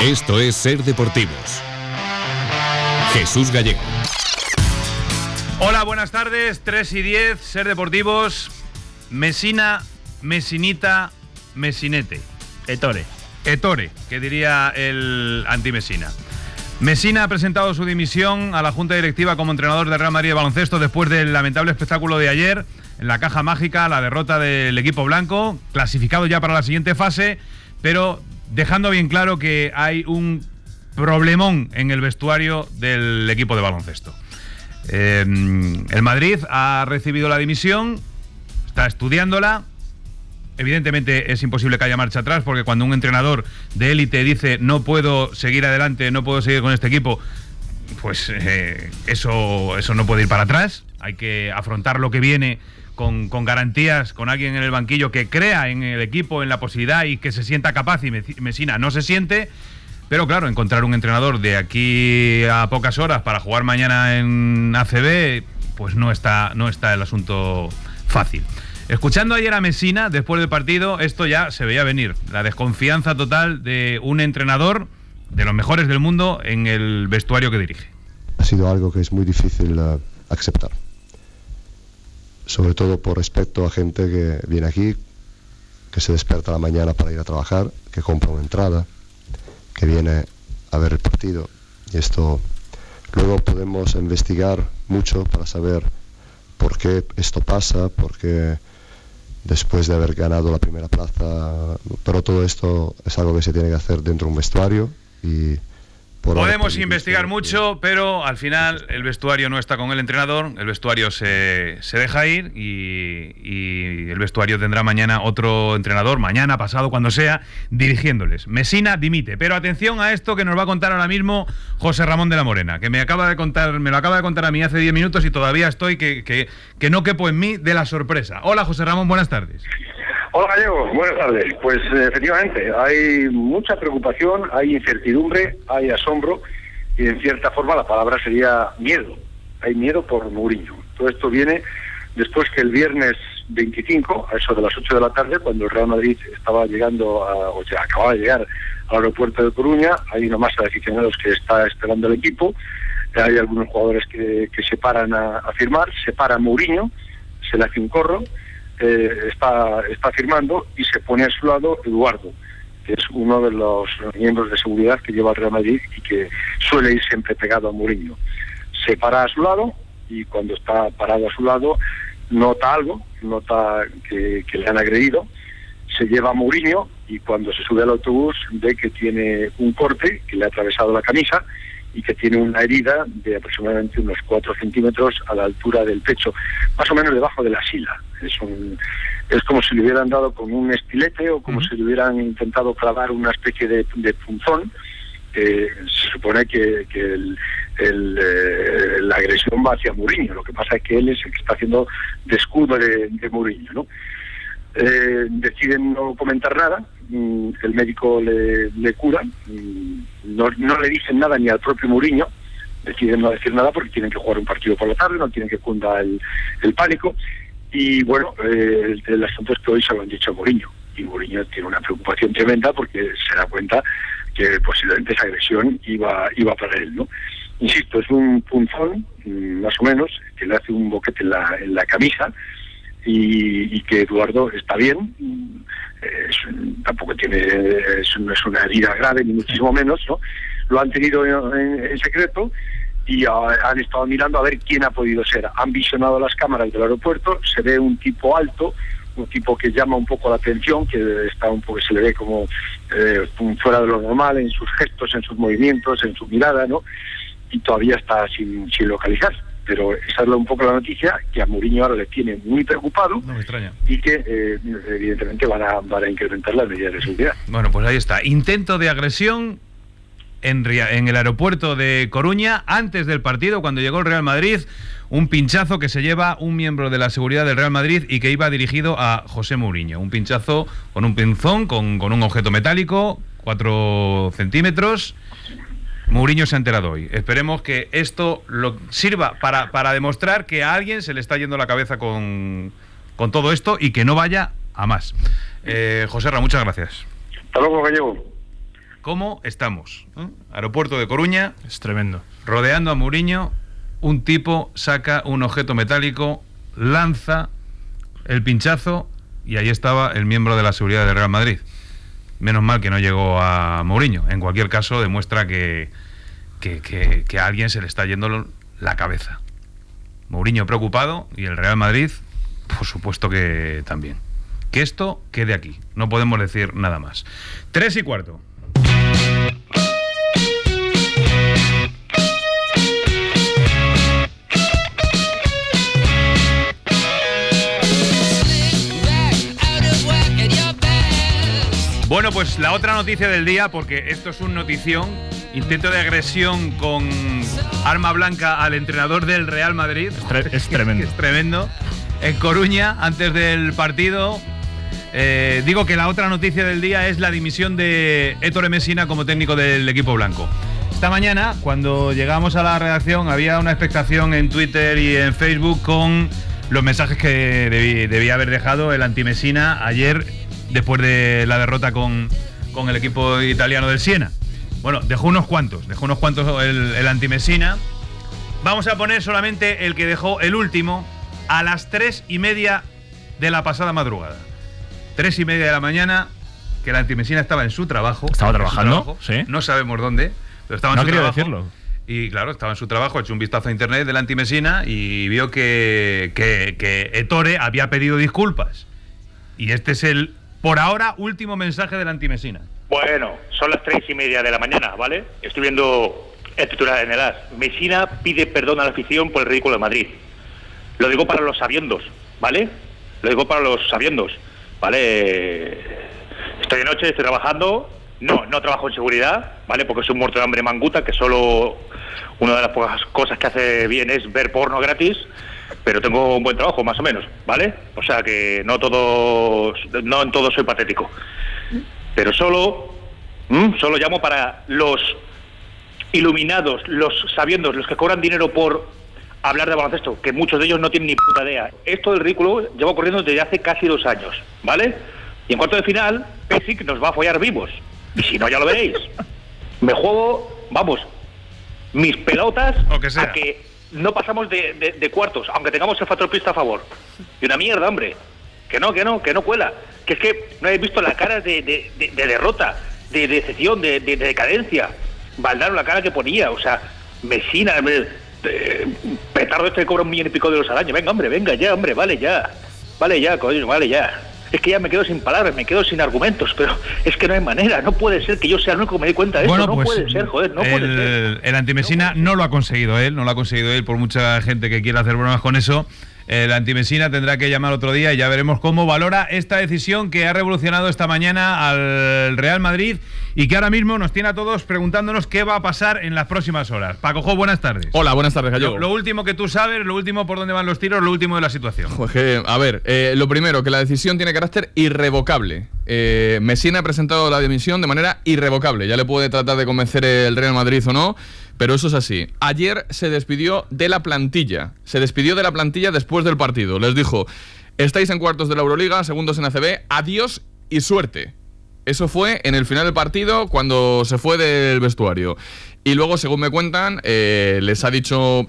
Esto es Ser Deportivos. Jesús Gallego. Hola, buenas tardes, 3:10, Ser Deportivos. Mesina, Mesinita, Mesinete. Ettore, que diría el anti-Mesina. Mesina ha presentado su dimisión a la Junta Directiva como entrenador del Real Madrid de baloncesto después del lamentable espectáculo de ayer en la caja mágica, la derrota del equipo blanco, clasificado ya para la siguiente fase, pero dejando bien claro que hay un problemón en el vestuario del equipo de baloncesto. El Madrid ha recibido la dimisión, está estudiándola. Evidentemente es imposible que haya marcha atrás, porque cuando un entrenador de élite dice no puedo seguir adelante, no puedo seguir con este equipo, pues eso no puede ir para atrás. Hay que afrontar lo que viene con garantías, con alguien en el banquillo que crea en el equipo, en la posibilidad y que se sienta capaz, y Mesina no se siente. Pero claro, encontrar un entrenador de aquí a pocas horas para jugar mañana en ACB, pues no está el asunto fácil. Escuchando ayer a Mesina después del partido, esto ya se veía venir. La desconfianza total de un entrenador de los mejores del mundo en el vestuario que dirige. Ha sido algo que es muy difícil aceptar. Sobre todo por respecto a gente que viene aquí, que se despierta a la mañana para ir a trabajar, que compra una entrada, que viene a ver el partido. Y esto luego podemos investigar mucho para saber por qué esto pasa, por qué después de haber ganado la primera plaza, pero todo esto es algo que se tiene que hacer dentro de un vestuario y podemos investigar mucho, pero al final el vestuario no está con el entrenador, el vestuario se deja ir y el vestuario tendrá mañana otro entrenador, mañana, pasado, cuando sea, dirigiéndoles. Mesina dimite, pero atención a esto que nos va a contar ahora mismo José Ramón de la Morena, que me lo acaba de contar a mí hace 10 minutos y todavía estoy que no quepo en mí de la sorpresa. Hola José Ramón, buenas tardes. Hola Gallego, buenas tardes. Pues efectivamente, hay mucha preocupación, hay incertidumbre, hay asombro y en cierta forma la palabra sería miedo. Hay miedo por Mourinho. Todo esto viene después que el viernes 25, a eso de las 8 de la tarde, cuando el Real Madrid acababa de llegar al aeropuerto de Coruña, hay una masa de aficionados que está esperando el equipo, hay algunos jugadores que se paran a firmar, se para Mourinho, se le hace un corro, está firmando y se pone a su lado Eduardo, que es uno de los miembros de seguridad que lleva el Real Madrid y que suele ir siempre pegado a Mourinho. Se para a su lado y cuando está parado a su lado nota que le han agredido, se lleva a Mourinho y cuando se sube al autobús ve que tiene un corte que le ha atravesado la camisa y que tiene una herida de aproximadamente unos 4 centímetros a la altura del pecho, más o menos debajo de la sila. Es como si le hubieran dado con un estilete o como si le hubieran intentado clavar una especie de punzón. Se supone que la agresión va hacia Mourinho, lo que pasa es que él es el que está haciendo de escudo de Mourinho, ¿no? Deciden no comentar nada, el médico le cura, no le dicen nada ni al propio Mourinho, deciden no decir nada porque tienen que jugar un partido por la tarde, no tienen que cunda el pánico, y bueno, el asunto es que hoy se lo han dicho a Mourinho, y Mourinho tiene una preocupación tremenda porque se da cuenta que posiblemente esa agresión iba para él, ¿no? Insisto, es un punzón, más o menos, que le hace un boquete en la camisa, y que Eduardo está bien, tampoco no es una herida grave ni muchísimo menos, ¿no? Lo han tenido en secreto y han estado mirando a ver quién ha podido ser. Han visionado las cámaras del aeropuerto, se ve un tipo alto, un tipo que llama un poco la atención, que está un poco, se le ve como fuera de lo normal en sus gestos, en sus movimientos, en su mirada, ¿no? Y todavía está sin localizar. Pero esa es un poco la noticia, que a Mourinho ahora le tiene muy preocupado. No me extraña. Y que evidentemente van a incrementar las medidas de seguridad. Bueno, pues ahí está. Intento de agresión en el aeropuerto de Coruña antes del partido, cuando llegó el Real Madrid. Un pinchazo que se lleva un miembro de la seguridad del Real Madrid y que iba dirigido a José Mourinho. Un pinchazo con un pinzón, con un objeto metálico, 4 centímetros. Mourinho se ha enterado hoy. Esperemos que esto lo sirva para demostrar que a alguien se le está yendo la cabeza con todo esto y que no vaya a más. José Ra, muchas gracias. Hasta luego, Gallego. cómo estamos. Aeropuerto de Coruña. Es tremendo. Rodeando a Mourinho, un tipo saca un objeto metálico, lanza el pinchazo y ahí estaba el miembro de la seguridad del Real Madrid. Menos mal que no llegó a Mourinho. En cualquier caso, demuestra que a alguien se le está yendo la cabeza. Mourinho preocupado y el Real Madrid, por supuesto que también. Que esto quede aquí. No podemos decir nada más. 3:15. Bueno, pues la otra noticia del día, porque esto es un notición, intento de agresión con arma blanca al entrenador del Real Madrid. Es tremendo. Es tremendo. En Coruña, antes del partido, digo que la otra noticia del día es la dimisión de Ettore Messina como técnico del equipo blanco. Esta mañana, cuando llegamos a la redacción, había una expectación en Twitter y en Facebook con los mensajes que debía haber dejado el anti-Messina ayer, después de la derrota con el equipo italiano del Siena. Bueno, dejó unos cuantos el anti-Messina. Vamos a poner solamente el que dejó el último a las 3:30 de la pasada madrugada. 3:30 de la mañana, que el anti-Messina estaba en su trabajo. ¿Estaba trabajando? Sí. No sabemos dónde, pero estaba en su trabajo. No quería decirlo. Y claro, estaba en su trabajo, ha hecho un vistazo a internet del anti-Messina y vio que Ettore había pedido disculpas. Y este es el, por ahora, último mensaje del anti-Messina. Bueno, son las 3:30 de la mañana, ¿vale? Estoy viendo el titular en el AS. Messina pide perdón a la afición por el ridículo de Madrid. Lo digo para los sabiendos, ¿vale? Lo digo para los sabiendos, ¿vale? Estoy de noche, estoy trabajando. No trabajo en seguridad, ¿vale? Porque soy un muerto de hambre manguta, que solo una de las pocas cosas que hace bien es ver porno gratis. Pero tengo un buen trabajo, más o menos, ¿vale? O sea que no en todo soy patético. Pero solo llamo para los iluminados, los sabiendos, los que cobran dinero por hablar de baloncesto, que muchos de ellos no tienen ni puta idea. Esto del ridículo llevo corriendo desde hace casi 2 años, ¿vale? Y en cuarto de final, Pesic nos va a follar vivos. Y si no, ya lo veréis. Me juego, vamos, mis pelotas a que no pasamos de cuartos, aunque tengamos el factor pista a favor. Y una mierda, hombre. Que no cuela. Que es que no habéis visto la cara de derrota, de decepción, de decadencia. Valdano, la cara que ponía, o sea, Messina, petardo este que cobra 1,5 millones de euros al año. Venga, hombre, venga ya, hombre, vale ya, coño, vale ya. Es que ya me quedo sin palabras, me quedo sin argumentos, pero es que no hay manera, no puede ser que yo sea el único que me dé cuenta de esto, no puede ser, joder, no puede ser. El anti-Messina no lo ha conseguido él, por mucha gente que quiera hacer bromas con eso. El anti-Messina tendrá que llamar otro día y ya veremos cómo valora esta decisión que ha revolucionado esta mañana al Real Madrid y que ahora mismo nos tiene a todos preguntándonos qué va a pasar en las próximas horas. Paco Jo, buenas tardes. Hola, buenas tardes, Gallego. Lo último que tú sabes, lo último por dónde van los tiros, lo último de la situación. Pues a ver, lo primero, que la decisión tiene carácter irrevocable. Messina ha presentado la dimisión de manera irrevocable. Ya le puede tratar de convencer el Real Madrid o no, pero eso es así. Ayer se despidió de la plantilla. Se despidió de la plantilla después del partido. Les dijo, estáis en cuartos de la Euroliga, segundos en ACB, adiós y suerte. Eso fue en el final del partido, cuando se fue del vestuario. Y luego, según me cuentan, les ha dicho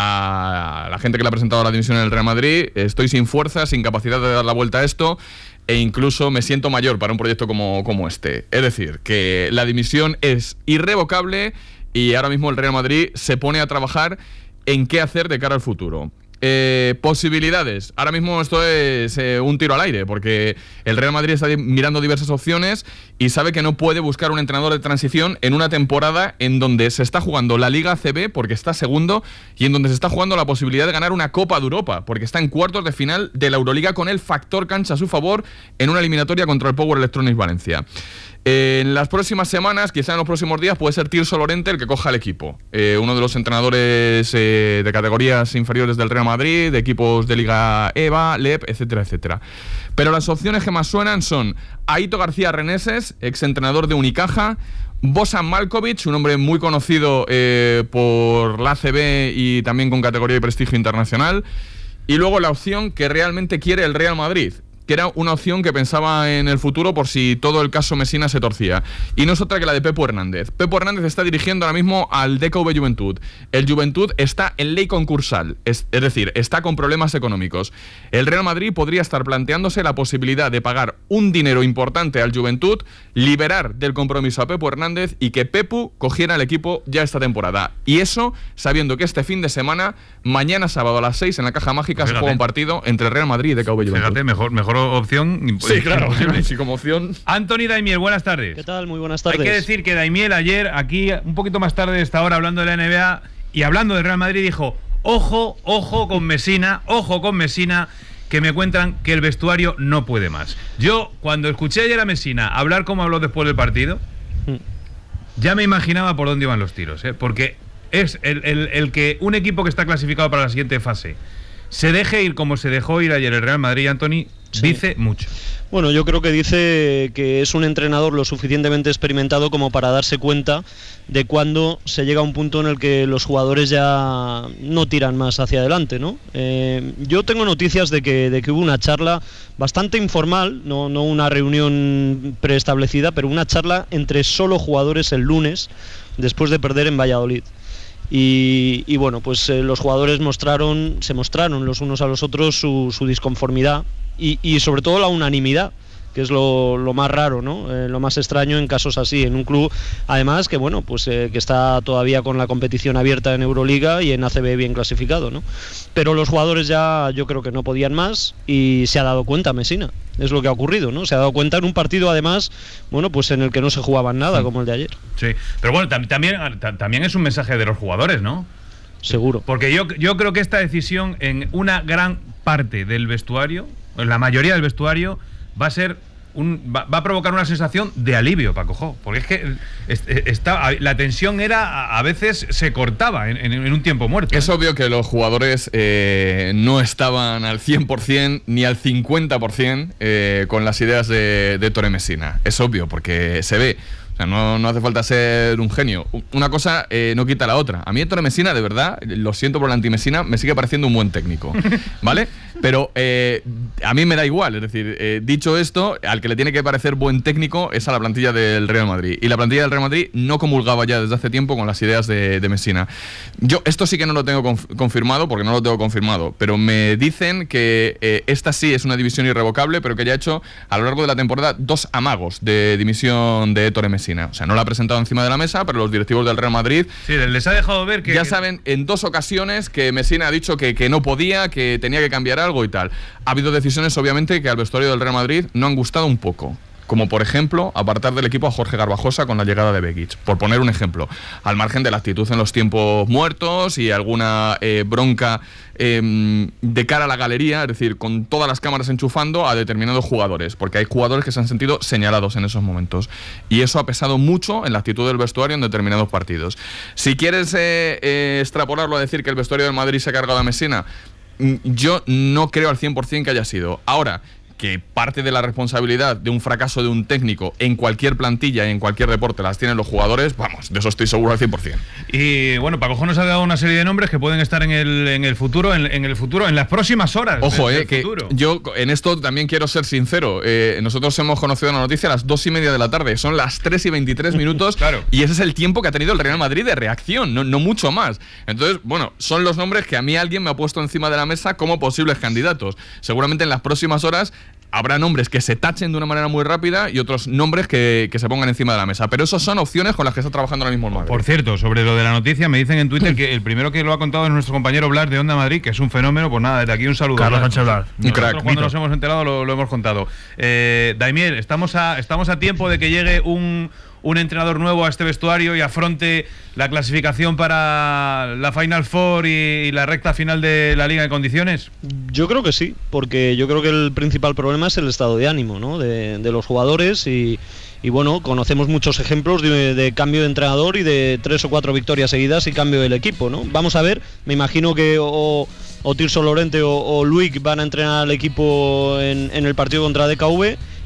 a la gente que le ha presentado la dimisión en el Real Madrid, estoy sin fuerza, sin capacidad de dar la vuelta a esto, e incluso me siento mayor para un proyecto como este. Es decir, que la dimisión es irrevocable y ahora mismo el Real Madrid se pone a trabajar en qué hacer de cara al futuro. Posibilidades. Ahora mismo esto es un tiro al aire, porque el Real Madrid está mirando diversas opciones y sabe que no puede buscar un entrenador de transición en una temporada en donde se está jugando la Liga ACB, porque está segundo, y en donde se está jugando la posibilidad de ganar una Copa de Europa, porque está en cuartos de final de la Euroliga con el factor cancha a su favor en una eliminatoria contra el Power Electronics Valencia. En las próximas semanas, quizá en los próximos días, puede ser Tirso Lorente el que coja el equipo. Uno de los entrenadores de categorías inferiores del Real Madrid, de equipos de Liga EVA, LEP, etcétera, etcétera. Pero las opciones que más suenan son Aito García Reneses, exentrenador de Unicaja, Bosan Malkovic, un hombre muy conocido por la ACB y también con categoría y prestigio internacional, y luego la opción que realmente quiere el Real Madrid, que era una opción que pensaba en el futuro por si todo el caso Messina se torcía. Y no es otra que la de Pepo Hernández. Pepo Hernández está dirigiendo ahora mismo al DKV Juventud. El Juventud está en ley concursal, es decir, está con problemas económicos. El Real Madrid podría estar planteándose la posibilidad de pagar un dinero importante al Juventud, liberar del compromiso a Pepo Hernández y que Pepu cogiera el equipo ya esta temporada. Y eso sabiendo que este fin de semana, mañana sábado a las 6 en la Caja Mágica, se juega un partido entre Real Madrid y DKV Juventud. Fíjate, mejor opción. Sí, claro. Sí, como opción. Anthony Daimiel, buenas tardes. ¿Qué tal? Muy buenas tardes. Hay que decir que Daimiel ayer, aquí, un poquito más tarde de esta hora, hablando de la NBA y hablando del Real Madrid, dijo: ojo con Messina, que me cuentan que el vestuario no puede más. Yo, cuando escuché ayer a Messina hablar como habló después del partido, ya me imaginaba por dónde iban los tiros, porque es el que un equipo que está clasificado para la siguiente fase se deje ir como se dejó ir ayer el Real Madrid, Anthony, sí, dice mucho. Bueno, yo creo que dice que es un entrenador lo suficientemente experimentado como para darse cuenta de cuando se llega a un punto en el que los jugadores ya no tiran más hacia adelante, ¿no? Yo tengo noticias de que hubo una charla bastante informal, no una reunión preestablecida, pero una charla entre solo jugadores el lunes, después de perder en Valladolid. Y bueno, pues los jugadores se mostraron los unos a los otros su disconformidad y sobre todo la unanimidad, que es lo más raro, ¿no? Lo más extraño en casos así, en un club además que bueno, pues que está todavía con la competición abierta en Euroliga y en ACB bien clasificado, ¿no? Pero los jugadores ya yo creo que no podían más y se ha dado cuenta Messina, es lo que ha ocurrido, ¿no? Se ha dado cuenta en un partido además, bueno, pues en el que no se jugaban nada, como el de ayer. Sí, pero bueno, también es un mensaje de los jugadores, ¿no? Seguro. Porque yo creo que esta decisión en una gran parte del vestuario, en la mayoría del vestuario, va a provocar una sensación de alivio, Paco, porque es que la tensión a veces se cortaba en un tiempo muerto. Es obvio que los jugadores no estaban al 100% ni al 50% con las ideas de Ettore Messina. Es obvio, porque se ve. O sea, no hace falta ser un genio. Una cosa no quita la otra. A mí Ettore Messina, de verdad, lo siento por el anti-Messina, me sigue pareciendo un buen técnico, ¿vale? Pero a mí me da igual. Es decir, dicho esto, al que le tiene que parecer buen técnico es a la plantilla del Real Madrid. Y la plantilla del Real Madrid no comulgaba ya desde hace tiempo con las ideas de Messina. Yo esto sí que no lo tengo confirmado, porque no lo tengo confirmado, pero me dicen que esta sí es una división irrevocable, pero que ya ha hecho a lo largo de la temporada 2 amagos de dimisión de Ettore Messina. O sea, no la ha presentado encima de la mesa, pero los directivos del Real Madrid les ha dejado ver que ya saben en 2 ocasiones que Messina ha dicho que no podía, que tenía que cambiar algo y tal. Ha habido decisiones, obviamente, que al vestuario del Real Madrid no han gustado un poco. Como por ejemplo, apartar del equipo a Jorge Garbajosa con la llegada de Begic, por poner un ejemplo, al margen de la actitud en los tiempos muertos y alguna bronca de cara a la galería, es decir, con todas las cámaras enchufando a determinados jugadores, porque hay jugadores que se han sentido señalados en esos momentos, y eso ha pesado mucho en la actitud del vestuario en determinados partidos. Si quieres extrapolarlo a decir que el vestuario del Madrid se ha cargado a Messina, yo no creo al 100% que haya sido. Ahora, que parte de la responsabilidad de un fracaso de un técnico en cualquier plantilla y en cualquier deporte las tienen los jugadores, vamos, de eso estoy seguro al 100%. Y bueno, Paco nos ha dado una serie de nombres que pueden estar en el futuro, en las próximas horas. Ojo, que futuro. Yo en esto también quiero ser sincero. Nosotros hemos conocido la noticia a las 2:30 de la tarde, son las 3:23 minutos. Claro. Y ese es el tiempo que ha tenido el Real Madrid de reacción, no mucho más. Entonces, bueno, son los nombres que a mí alguien me ha puesto encima de la mesa como posibles candidatos. Seguramente en las próximas horas habrá nombres que se tachen de una manera muy rápida y otros nombres que se pongan encima de la mesa. Pero esas son opciones con las que está trabajando ahora mismo el Madrid. Por cierto, sobre lo de la noticia, me dicen en Twitter que el primero que lo ha contado es nuestro compañero Blas de Onda Madrid, que es un fenómeno. Pues nada, desde aquí un saludo. Carlos Sánchez Blas. Nosotros cuando nos hemos enterado lo hemos contado. Daimiel, estamos a tiempo de que llegue un entrenador nuevo a este vestuario y afronte la clasificación para la Final Four y la recta final de la Liga en condiciones? Yo creo que sí, porque yo creo que el principal problema es el estado de ánimo, ¿no? de los jugadores y bueno, conocemos muchos ejemplos de cambio de entrenador y de 3 o 4 victorias seguidas y cambio del equipo, ¿no? Vamos a ver, me imagino que o Tirso Lorente o Luik van a entrenar al equipo en el partido contra DKV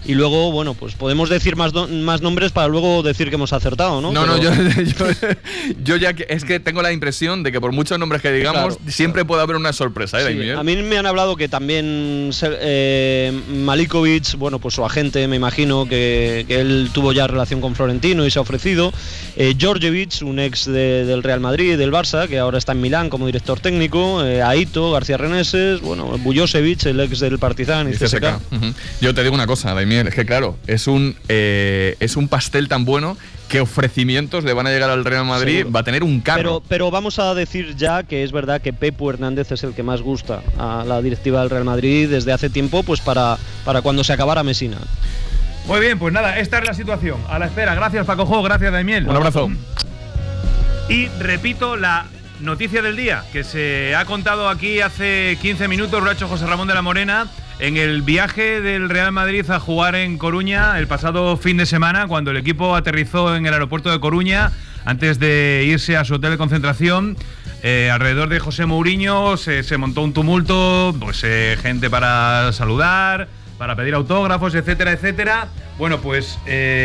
y luego, bueno, pues podemos decir más nombres para luego decir que hemos acertado, ¿no? No, yo ya es que tengo la impresión de que por muchos nombres que digamos, siempre puede haber una sorpresa, ¿eh, sí, a mí me han hablado que también Malikovic, bueno, pues su agente, me imagino que él tuvo ya relación con Florentino y se ha ofrecido. Djordjevic, un ex del Real Madrid, del Barça, que ahora está en Milán como director técnico. Aito, García Reneses, bueno, Bujosevic, el ex del Partizan y CSKA. Yo te digo una cosa, Daimiel, es que claro, es un pastel tan bueno que ofrecimientos le van a llegar al Real Madrid. Seguro. Va a tener un carro. Pero vamos a decir ya que es verdad que Pepu Hernández es el que más gusta a la directiva del Real Madrid desde hace tiempo, pues para cuando se acabara Messina. Muy bien, pues nada, esta es la situación. A la espera. Gracias, Paco Jo, gracias, Daimiel. Un abrazo. Y repito la noticia del día, que se ha contado aquí hace 15 minutos, lo ha hecho José Ramón de la Morena, en el viaje del Real Madrid a jugar en Coruña el pasado fin de semana, cuando el equipo aterrizó en el aeropuerto de Coruña, antes de irse a su hotel de concentración. Alrededor de José Mourinho se montó un tumulto, pues gente para saludar, para pedir autógrafos, etcétera, etcétera. Bueno, pues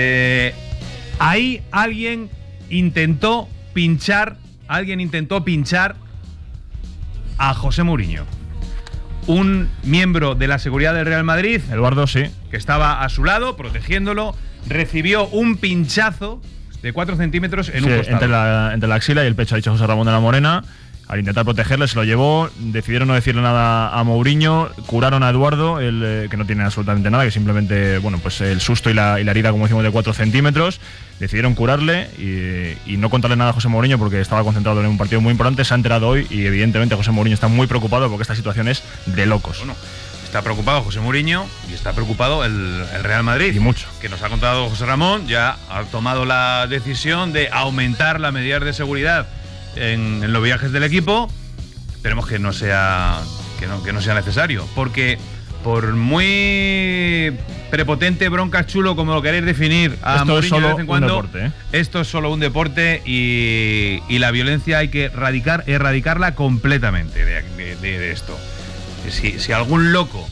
ahí alguien intentó pinchar a José Mourinho. Un miembro de la seguridad del Real Madrid, Eduardo, sí, que estaba a su lado, protegiéndolo, recibió un pinchazo de 4 centímetros en un costado. Entre la axila y el pecho, ha dicho José Ramón de la Morena. Al intentar protegerle, se lo llevó. Decidieron no decirle nada a Mourinho. Curaron a Eduardo, que no tiene absolutamente nada, que simplemente, bueno, pues el susto y la herida, como decimos, de 4 centímetros. Decidieron curarle y no contarle nada a José Mourinho porque estaba concentrado en un partido muy importante. Se ha enterado hoy y evidentemente José Mourinho está muy preocupado porque esta situación es de locos. Bueno, está preocupado José Mourinho y está preocupado el Real Madrid. Y mucho. Que nos ha contado José Ramón, ya ha tomado la decisión de aumentar las medidas de seguridad en los viajes del equipo. Esperemos que no sea necesario, porque por muy prepotente, bronca chulo, como lo queréis definir a Mourinho de vez en cuando, un deporte, ¿eh? Esto es solo un deporte y la violencia hay que erradicarla completamente de esto. Si algún loco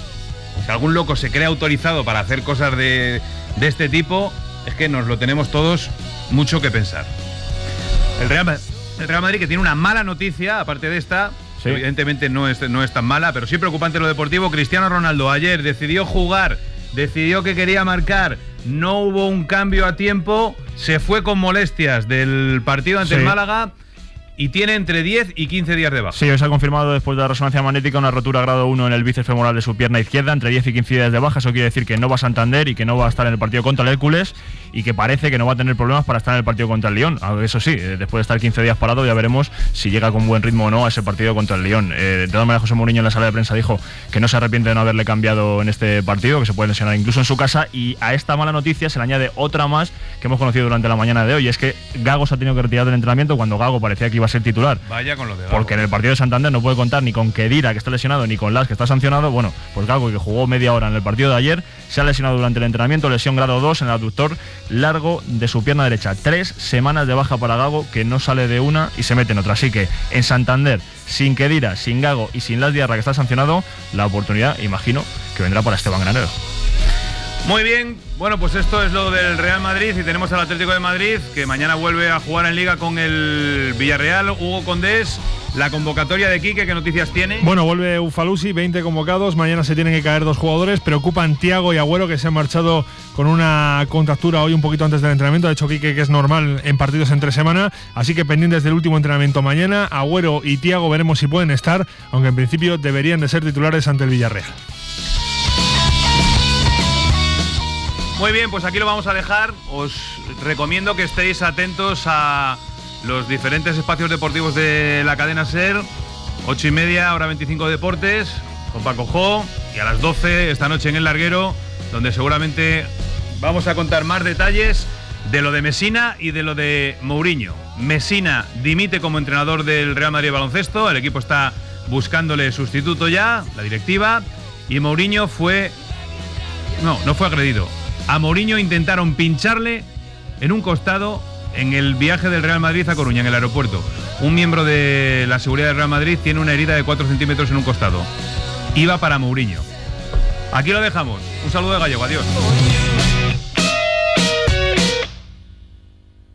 se cree autorizado para hacer cosas de este tipo, es que nos lo tenemos todos mucho que pensar. El Real Madrid, que tiene una mala noticia, aparte de esta. Sí. Evidentemente no es tan mala, pero sí preocupante lo deportivo. Cristiano Ronaldo ayer decidió jugar, decidió que quería marcar, no hubo un cambio a tiempo, se fue con molestias del partido ante el Málaga y tiene entre 10 y 15 días de baja. Sí, hoy se ha confirmado después de la resonancia magnética una rotura grado 1 en el bíceps femoral de su pierna izquierda, entre 10 y 15 días de baja. Eso quiere decir que no va a Santander y que no va a estar en el partido contra el Hércules y que parece que no va a tener problemas para estar en el partido contra el Lyon. Eso sí, después de estar 15 días parado ya veremos si llega con buen ritmo o no a ese partido contra el Lyon. De todas maneras, José Mourinho en la sala de prensa dijo que no se arrepiente de no haberle cambiado en este partido, que se puede lesionar incluso en su casa, y a esta mala noticia se le añade otra más que hemos conocido durante la mañana de hoy, y es que Gago se ha tenido que retirar del entrenamiento cuando Gago parecía que iba a ser titular. Vaya con lo de Gago. Porque en el partido de Santander no puede contar ni con Khedira, que está lesionado, ni con Las, que está sancionado. Bueno, pues Gago, que jugó media hora en el partido de ayer, se ha lesionado durante el entrenamiento, lesión grado 2 en el aductor largo de su pierna derecha. 3 semanas de baja para Gago, que no sale de una y se mete en otra. Así que en Santander, sin Khedira, sin Gago y sin Las Diarra, que está sancionado, la oportunidad, imagino, que vendrá para Esteban Granero. Muy bien, bueno, pues esto es lo del Real Madrid y tenemos al Atlético de Madrid, que mañana vuelve a jugar en Liga con el Villarreal. Hugo Condés, la convocatoria de Quique, ¿qué noticias tiene? Bueno, vuelve Ufalusi, 20 convocados, mañana se tienen que caer 2 jugadores, preocupan Thiago y Agüero, que se han marchado con una contractura hoy un poquito antes del entrenamiento. Ha dicho Quique que es normal en partidos entre semana, así que pendientes del último entrenamiento mañana. Agüero y Thiago veremos si pueden estar, aunque en principio deberían de ser titulares ante el Villarreal. Muy bien, pues aquí lo vamos a dejar. Os recomiendo que estéis atentos a los diferentes espacios deportivos de la cadena SER. 8:30, hora 25 Deportes, con Paco Jo. Y a las 12 esta noche en El Larguero, donde seguramente vamos a contar más detalles de lo de Messina y de lo de Mourinho. Messina dimite como entrenador del Real Madrid de baloncesto. El equipo está buscándole sustituto ya, la directiva. Y Mourinho no fue agredido. A Mourinho intentaron pincharle en un costado en el viaje del Real Madrid a Coruña, en el aeropuerto. Un miembro de la seguridad del Real Madrid tiene una herida de 4 centímetros en un costado. Iba para Mourinho. Aquí lo dejamos. Un saludo de Gallego. Adiós.